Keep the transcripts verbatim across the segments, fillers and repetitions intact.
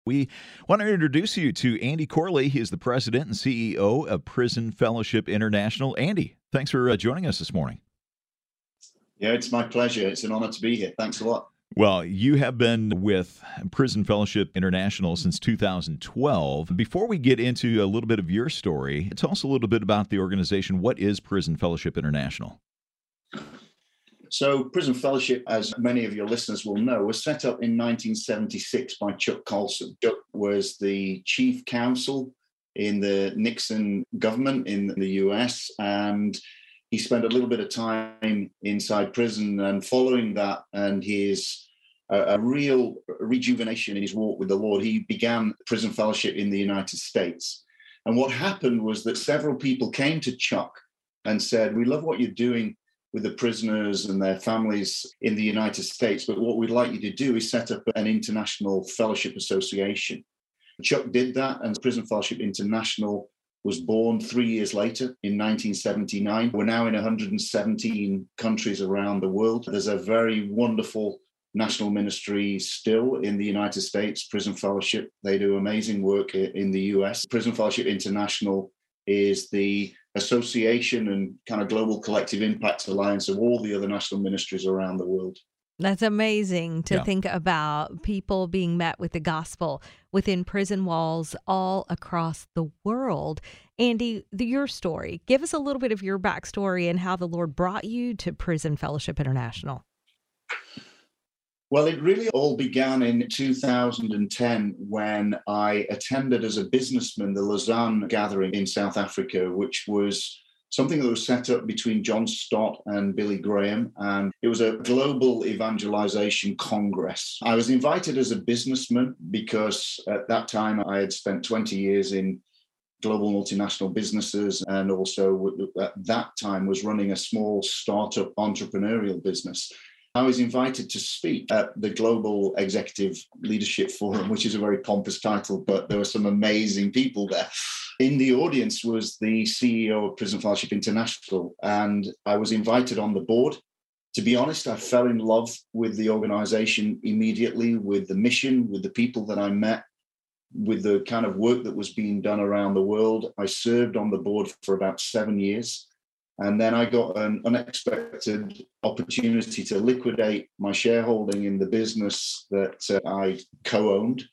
We want to introduce you to Andy Corley. He is the president and C E O of Prison Fellowship International. Andy, thanks for uh, joining us this morning. Yeah, it's my pleasure. It's an honor to be here. Thanks a lot. Well, you have been with Prison Fellowship International since two thousand twelve. Before we get into a little bit of your story, tell us a little bit about the organization. What is Prison Fellowship International? So Prison Fellowship, as many of your listeners will know, was set up in nineteen seventy-six by Chuck Colson. Chuck was the chief counsel in the Nixon government in the U S, and he spent a little bit of time inside prison. And following that and his uh, a real rejuvenation in his walk with the Lord, he began Prison Fellowship in the United States. And what happened was that several people came to Chuck and said, "We love what you're doing with the prisoners and their families in the United States, but what we'd like you to do is set up an international fellowship association." Chuck did that, and Prison Fellowship International was born three years later in nineteen seventy-nine. We're now in one hundred seventeen countries around the world. There's a very wonderful national ministry still in the United States, Prison Fellowship. They do amazing work in the U S. Prison Fellowship International is the association and kind of global collective impact alliance of all the other national ministries around the world. That's amazing to Yeah. think about people being met with the gospel within prison walls all across the world. Andy, the, your story, give us a little bit of your backstory and how the Lord brought you to Prison Fellowship International. Well, it really all began in two thousand ten when I attended as a businessman the Lausanne gathering in South Africa, which was something that was set up between John Stott and Billy Graham. And it was a global evangelization congress. I was invited as a businessman because at that time I had spent twenty years in global multinational businesses, and also at that time was running a small startup entrepreneurial business. I was invited to speak at the Global Executive Leadership Forum, which is a very pompous title, but there were some amazing people there. In the audience was the C E O of Prison Fellowship International, and I was invited on the board. To be honest, I fell in love with the organization immediately, with the mission, with the people that I met, with the kind of work that was being done around the world. I served on the board for about seven years. And then I got an unexpected opportunity to liquidate my shareholding in the business that uh, I co-owned.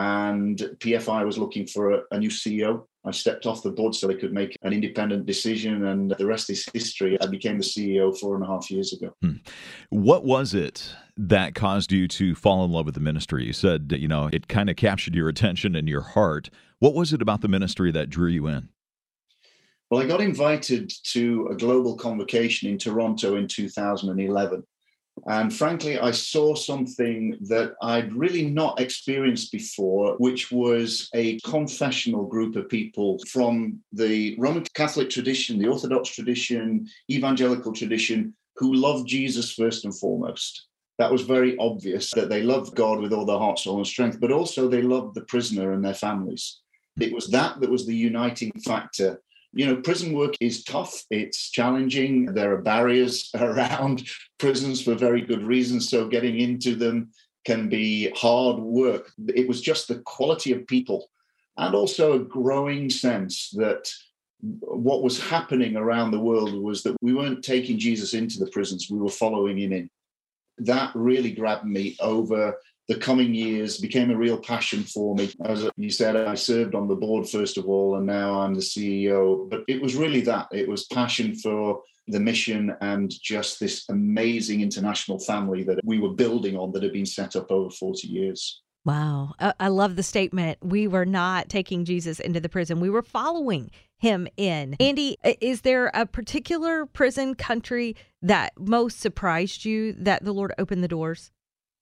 And P F I was looking for a, a new C E O. I stepped off the board so they could make an independent decision. And the rest is history. I became the C E O four and a half years ago. Hmm. What was it that caused you to fall in love with the ministry? You said, you know, it kind of captured your attention and your heart. What was it about the ministry that drew you in? Well, I got invited to a global convocation in Toronto in two thousand eleven. And frankly, I saw something that I'd really not experienced before, which was a confessional group of people from the Roman Catholic tradition, the Orthodox tradition, evangelical tradition, who loved Jesus first and foremost. That was very obvious, that they loved God with all their heart, soul, and strength, but also they loved the prisoner and their families. It was that that was the uniting factor. You know, prison work is tough. It's challenging. There are barriers around prisons for very good reasons. So getting into them can be hard work. It was just the quality of people and also a growing sense that what was happening around the world was that we weren't taking Jesus into the prisons. We were following him in. That really grabbed me over the coming years, became a real passion for me. As you said, I served on the board first of all, and now I'm the C E O. But it was really that. It was passion for the mission and just this amazing international family that we were building on that had been set up over forty years. Wow. I I love the statement. We were not taking Jesus into the prison. We were following him in. Andy, is there a particular prison country that most surprised you that the Lord opened the doors?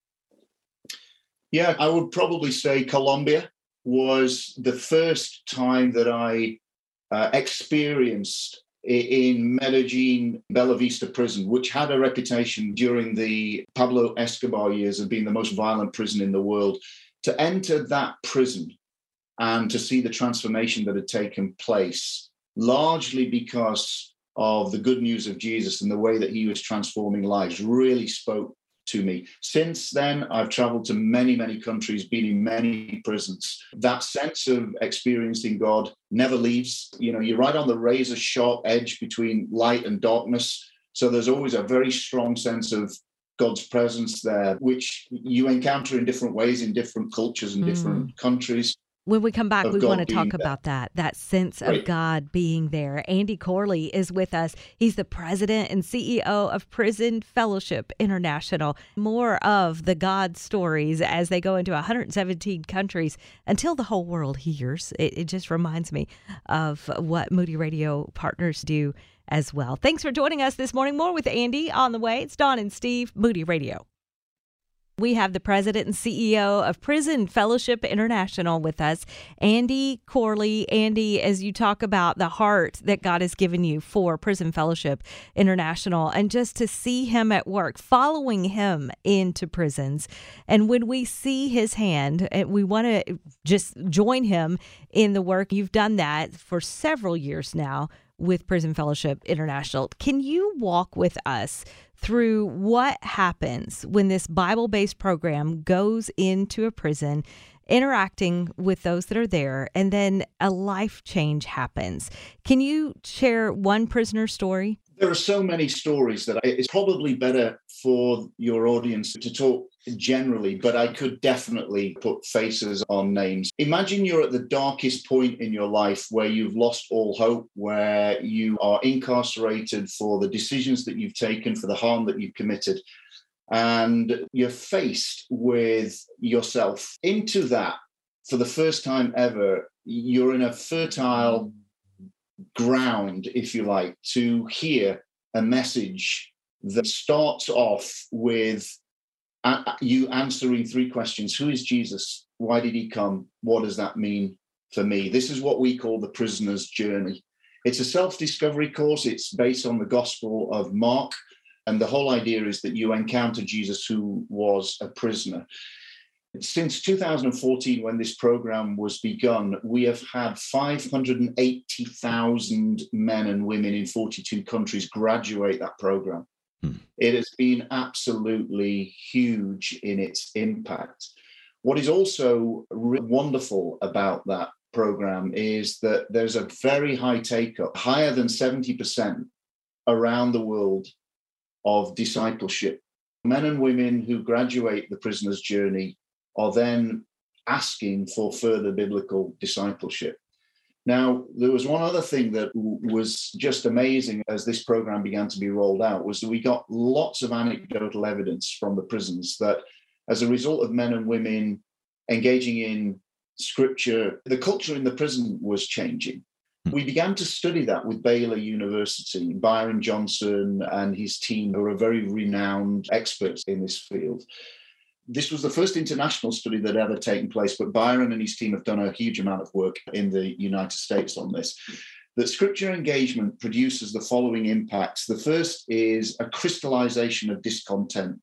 Yeah, I would probably say Colombia was the first time that I uh, experienced in Medellin, Bella Vista prison, which had a reputation during the Pablo Escobar years of being the most violent prison in the world. To enter that prison and to see the transformation that had taken place, largely because of the good news of Jesus and the way that he was transforming lives, really spoke to me. Since then, I've traveled to many, many countries, been in many prisons. That sense of experiencing God never leaves. You know, you're right on the razor sharp edge between light and darkness. So there's always a very strong sense of God's presence there, which you encounter in different ways in different cultures and different mm. countries. When we come back, we God want to talk about that, that sense right. of God being there. Andy Corley is with us. He's the president and C E O of Prison Fellowship International. More of the God stories as they go into one hundred seventeen countries until the whole world hears. It, it just reminds me of what Moody Radio partners do as well. Thanks for joining us this morning. More with Andy on the way. It's Dawn and Steve, Moody Radio. We have the president and C E O of Prison Fellowship International with us, Andy Corley. Andy, as you talk about the heart that God has given you for Prison Fellowship International, and just to see him at work, following him into prisons. And when we see his hand, we want to just join him in the work. You've done that for several years now with Prison Fellowship International. Can you walk with us through what happens when this Bible-based program goes into a prison, interacting with those that are there, and then a life change happens? Can you share one prisoner story? There are so many stories that it's probably better for your audience to talk generally, but I could definitely put faces on names. Imagine you're at the darkest point in your life where you've lost all hope, where you are incarcerated for the decisions that you've taken, for the harm that you've committed, and you're faced with yourself. Into that, for the first time ever, you're in a fertile ground, if you like, to hear a message that starts off with you answering three questions. Who is Jesus? Why did he come? What does that mean for me? This is what we call the prisoner's journey. It's a self-discovery course. It's based on the Gospel of Mark. And the whole idea is that you encounter Jesus, who was a prisoner. Since two thousand fourteen, when this program was begun, we have had five hundred eighty thousand men and women in forty-two countries graduate that program. Hmm. It has been absolutely huge in its impact. What is also re- wonderful about that program is that there's a very high take-up, higher than seventy percent around the world, of discipleship. Men and women who graduate the prisoner's journey are then asking for further biblical discipleship. Now, there was one other thing that w- was just amazing as this program began to be rolled out, was that we got lots of anecdotal evidence from the prisons that as a result of men and women engaging in scripture, the culture in the prison was changing. We began to study that with Baylor University. Byron Johnson and his team, who are very renowned experts in this field. This was the first international study that had ever taken place, but Byron and his team have done a huge amount of work in the United States on this. That scripture engagement produces the following impacts. The first is a crystallization of discontent.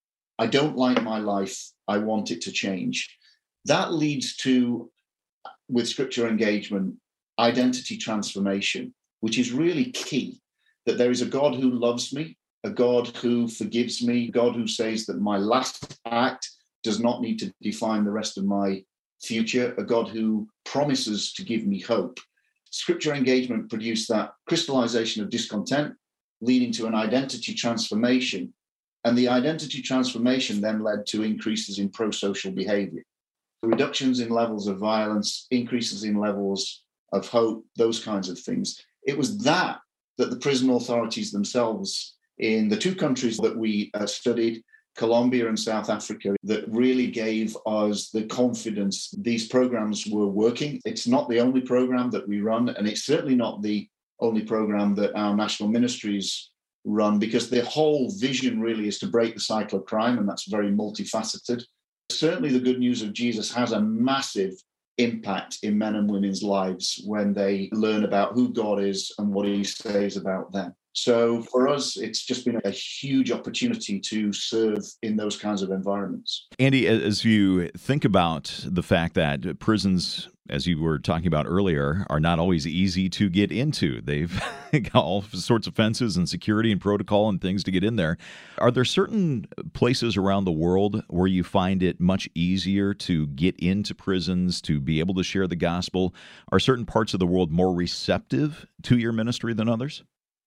I don't like my life. I want it to change. That leads to, with scripture engagement, identity transformation, which is really key. That there is a God who loves me, a God who forgives me, a God who says that my last act does not need to define the rest of my future, a God who promises to give me hope. Scripture engagement produced that crystallization of discontent, leading to an identity transformation. And the identity transformation then led to increases in pro-social behavior, reductions in levels of violence, increases in levels of hope, those kinds of things. It was that that the prison authorities themselves in the two countries that we uh, studied, Colombia and South Africa, that really gave us the confidence these programs were working. It's not the only program that we run, and it's certainly not the only program that our national ministries run, because the whole vision really is to break the cycle of crime, and that's very multifaceted. Certainly the good news of Jesus has a massive impact in men and women's lives when they learn about who God is and what he says about them. So for us, it's just been a huge opportunity to serve in those kinds of environments. Andy, as you think about the fact that prisons as you were talking about earlier, are not always easy to get into. They've got all sorts of fences and security and protocol and things to get in there. Are there certain places around the world where you find it much easier to get into prisons, to be able to share the gospel? Are certain parts of the world more receptive to your ministry than others?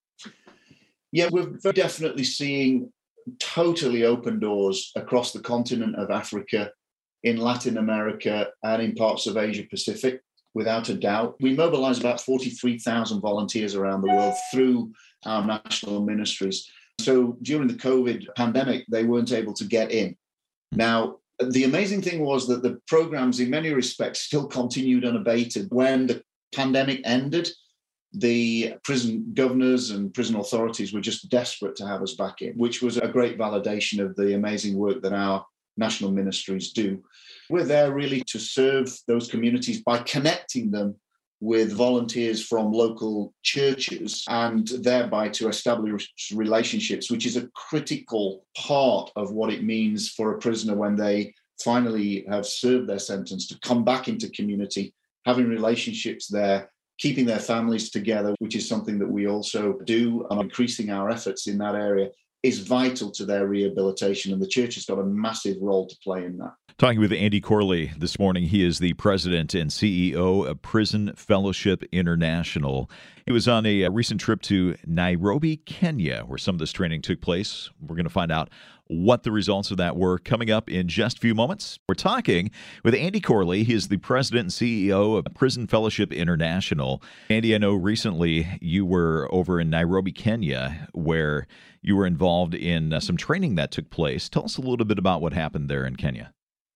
Yeah, we're definitely seeing totally open doors across the continent of Africa, in Latin America, and in parts of Asia Pacific, without a doubt. We mobilize about forty-three thousand volunteers around the world through our national ministries. So during the COVID pandemic, they weren't able to get in. Now, the amazing thing was that the programs, in many respects, still continued unabated. When the pandemic ended, the prison governors and prison authorities were just desperate to have us back in, which was a great validation of the amazing work that our national ministries do. We're there really to serve those communities by connecting them with volunteers from local churches and thereby to establish relationships, which is a critical part of what it means for a prisoner when they finally have served their sentence to come back into community, having relationships there, keeping their families together, which is something that we also do, and increasing our efforts in that area is vital to their rehabilitation, and the church has got a massive role to play in that. Talking with Andy Corley this morning. He is the president and C E O of Prison Fellowship International. He was on a, a recent trip to Nairobi, Kenya, where some of this training took place. We're going to find out what the results of that were coming up in just a few moments. We're talking with Andy Corley. He is the president and C E O of Prison Fellowship International. Andy, I know recently you were over in Nairobi, Kenya, where you were involved in uh, some training that took place. Tell us a little bit about what happened there in Kenya.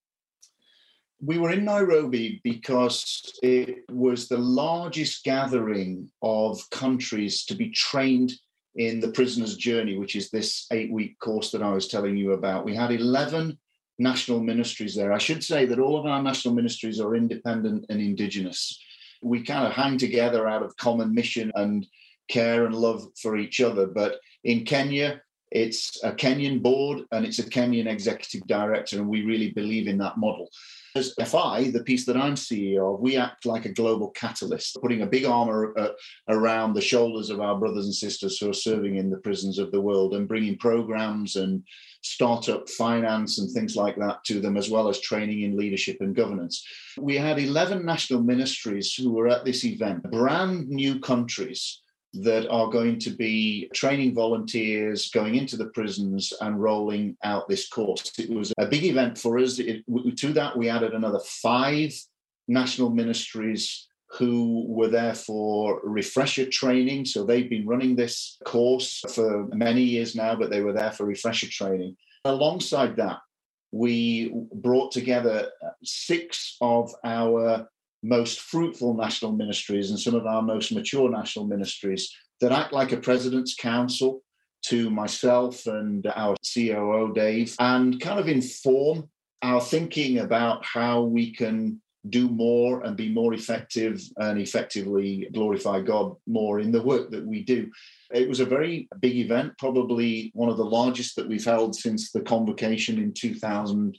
We were in Nairobi because it was the largest gathering of countries to be trained in the prisoner's journey, which is this eight-week course that I was telling you about. We had eleven national ministries there. I should say that all of our national ministries are independent and indigenous. We kind of hang together out of common mission and care and love for each other. But in Kenya, it's a Kenyan board and it's a Kenyan executive director, and we really believe in that model. As F I, the piece that I'm C E O of, we act like a global catalyst, putting a big armor uh, around the shoulders of our brothers and sisters who are serving in the prisons of the world and bringing programs and startup finance and things like that to them, as well as training in leadership and governance. We had eleven national ministries who were at this event, brand new countries that are going to be training volunteers, going into the prisons and rolling out this course. It was a big event for us. It, to that, we added another five national ministries who were there for refresher training. So they've been running this course for many years now, but they were there for refresher training. Alongside that, we brought together six of our most fruitful national ministries and some of our most mature national ministries that act like a president's council to myself and our C O O, Dave, and kind of inform our thinking about how we can do more and be more effective and effectively glorify God more in the work that we do. It was a very big event, probably one of the largest that we've held since the convocation in two thousand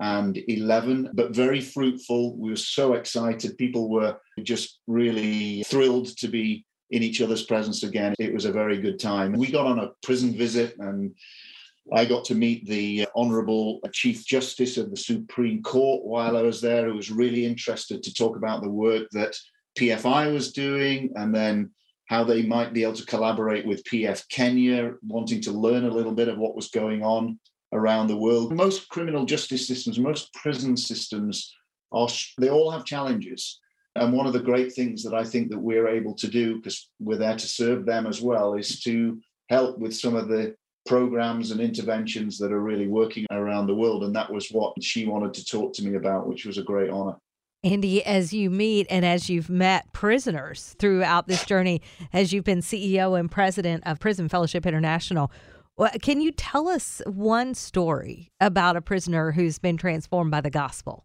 eleven, but very fruitful. We were so excited. People were just really thrilled to be in each other's presence again. It was a very good time. We got on a prison visit and I got to meet the Honourable Chief Justice of the Supreme Court while I was there, who was really interested to talk about the work that P F I was doing and then how they might be able to collaborate with P F Kenya, wanting to learn a little bit of what was going on around the world. Most criminal justice systems, most prison systems, are they all have challenges. And one of the great things that I think that we're able to do, because we're there to serve them as well, is to help with some of the programs and interventions that are really working around the world. And that was what she wanted to talk to me about, which was a great honor. Andy, as you meet and as you've met prisoners throughout this journey, as you've been C E O and president of Prison Fellowship International, can you tell us one story about a prisoner who's been transformed by the gospel?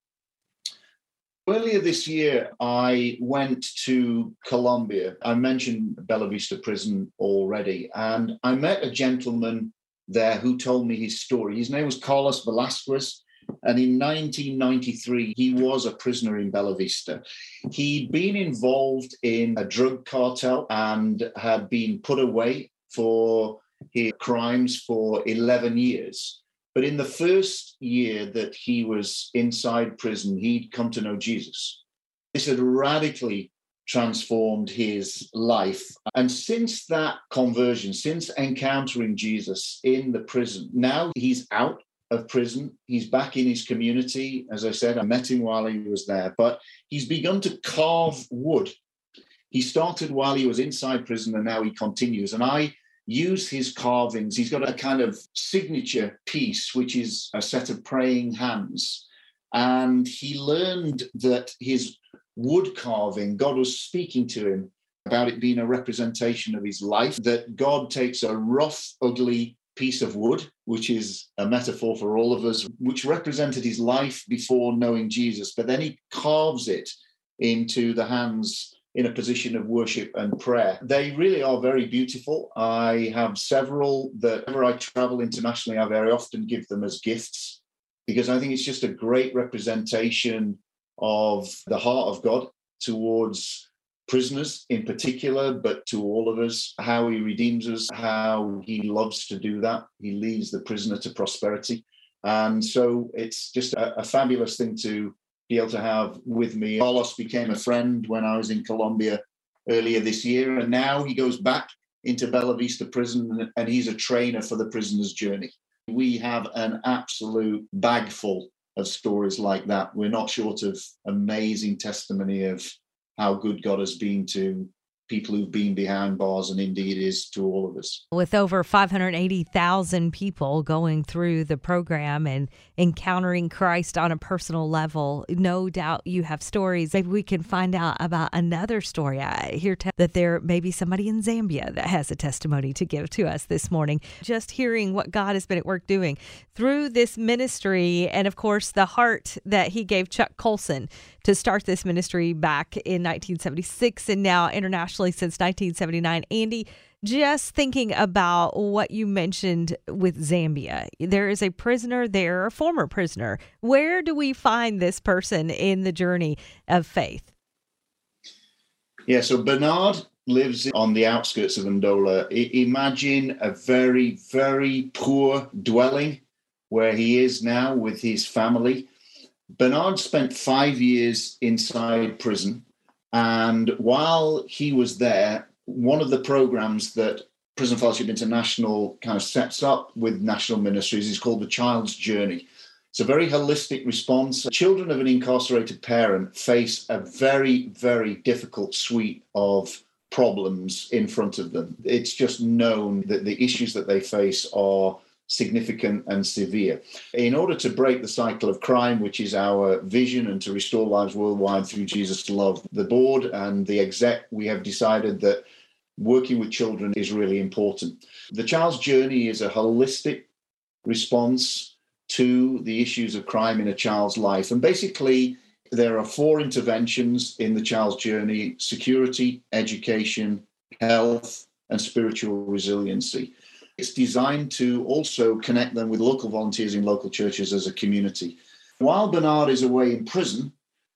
Earlier this year, I went to Colombia. I mentioned Bella Vista Prison already, and I met a gentleman there who told me his story. His name was Carlos Velasquez, And in nineteen ninety-three, he was a prisoner in Bella Vista. He'd been involved in a drug cartel and had been put away for his crimes for eleven years. But in the first year that he was inside prison, he'd come to know Jesus. This had radically transformed his life. And since that conversion, since encountering Jesus in the prison, now he's out of prison. He's back in his community. As I said, I met him while he was there, but he's begun to carve wood. He started while he was inside prison, and now he continues. And I use his carvings. He's got a kind of signature piece, which is a set of praying hands. And he learned that his wood carving, God was speaking to him about it being a representation of his life, that God takes a rough, ugly piece of wood, which is a metaphor for all of us, which represented his life before knowing Jesus, but then he carves it into the hands in a position of worship and prayer. They really are very beautiful. I have several that whenever I travel internationally, I very often give them as gifts, because I think it's just a great representation of the heart of God towards prisoners in particular, but to all of us, how he redeems us, how he loves to do that. He leads the prisoner to prosperity. And so it's just a, a fabulous thing to be able to have with me. Carlos became a friend when I was in Colombia earlier this year, and now he goes back into Bella Vista prison, and he's a trainer for the prisoner's journey. We have an absolute bag full of stories like that. We're not short of amazing testimony of how good God has been to people who've been behind bars, and indeed is to all of us. With over five hundred eighty thousand people going through the program and encountering Christ on a personal level, no doubt you have stories. Maybe we can find out about another story. I hear te- that there may be somebody in Zambia that has a testimony to give to us this morning. Just hearing what God has been at work doing through this ministry, and of course the heart that he gave Chuck Colson to start this ministry back in nineteen seventy-six and now internationally since nineteen seventy-nine. Andy, just thinking about what you mentioned with Zambia, there is a prisoner there, a former prisoner. Where do we find this person in the journey of faith? Yeah, so Bernard lives on the outskirts of Ndola. I- imagine a very, very poor dwelling where he is now with his family. Bernard spent five years inside prison. And while he was there, one of the programs that Prison Fellowship International kind of sets up with national ministries is called the Child's Journey. It's a very holistic response. Children of an incarcerated parent face a very, very difficult suite of problems in front of them. It's just known that the issues that they face are significant and severe. In order to break the cycle of crime, which is our vision, and to restore lives worldwide through Jesus' love, the board and the exec, we have decided that working with children is really important. The Child's Journey is a holistic response to the issues of crime in a child's life. And basically, there are four interventions in the Child's Journey: security, education, health, and spiritual resiliency. It's designed to also connect them with local volunteers in local churches as a community. While Bernard is away in prison,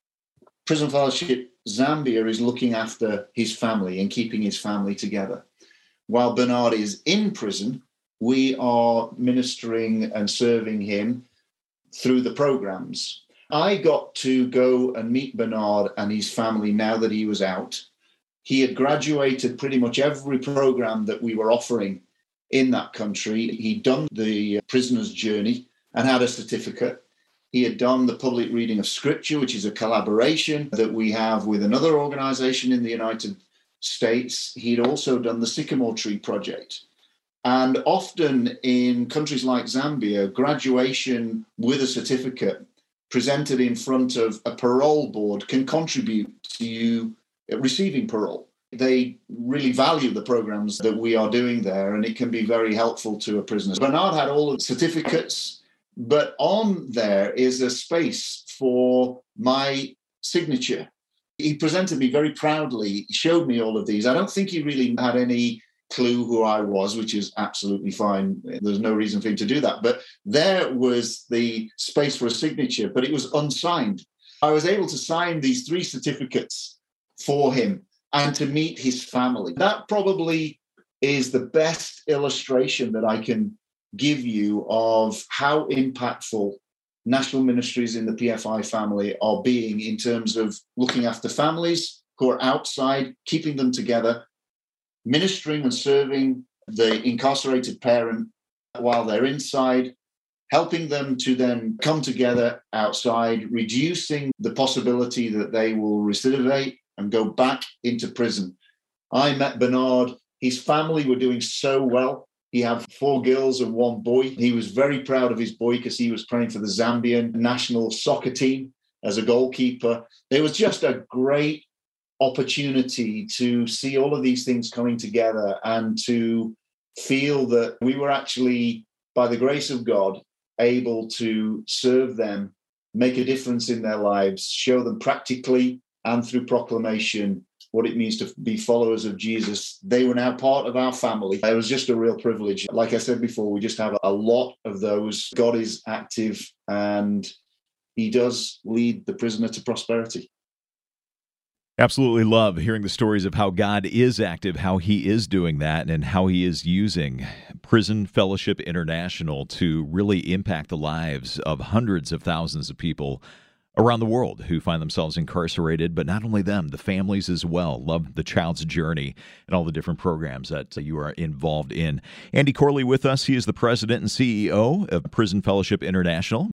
Prison Fellowship Zambia is looking after his family and keeping his family together. While Bernard is in prison, we are ministering and serving him through the programs. I got to go and meet Bernard and his family now that he was out. He had graduated pretty much every program that we were offering in that country. He'd done the prisoner's journey and had a certificate. He had done the public reading of scripture, which is a collaboration that we have with another organization in the United States. He'd also done the Sycamore Tree Project. And often in countries like Zambia, graduation with a certificate presented in front of a parole board can contribute to you receiving parole. They really value the programs that we are doing there, and it can be very helpful to a prisoner. Bernard had all the certificates, but on there is a space for my signature. He presented me very proudly, he showed me all of these. I don't think he really had any clue who I was, which is absolutely fine. There's no reason for him to do that. But there was the space for a signature, but it was unsigned. I was able to sign these three certificates for him and to meet his family. That probably is the best illustration that I can give you of how impactful national ministries in the P F I family are being in terms of looking after families who are outside, keeping them together, ministering and serving the incarcerated parent while they're inside, helping them to then come together outside, reducing the possibility that they will recidivate and go back into prison. I met Bernard. His family were doing so well. He had four girls and one boy. He was very proud of his boy because he was playing for the Zambian national soccer team as a goalkeeper. It was just a great opportunity to see all of these things coming together and to feel that we were actually, by the grace of God, able to serve them, make a difference in their lives, show them practically and through proclamation what it means to be followers of Jesus. They were now part of our family. It was just a real privilege. Like I said before, we just have a lot of those. God is active and he does lead the prisoner to prosperity. Absolutely love hearing the stories of how God is active, how he is doing that, and how he is using Prison Fellowship International to really impact the lives of hundreds of thousands of people around the world who find themselves incarcerated, but not only them, the families as well. Love the Child's Journey and all the different programs that you are involved in. Andy Corley with us. He is the president and C E O of Prison Fellowship International.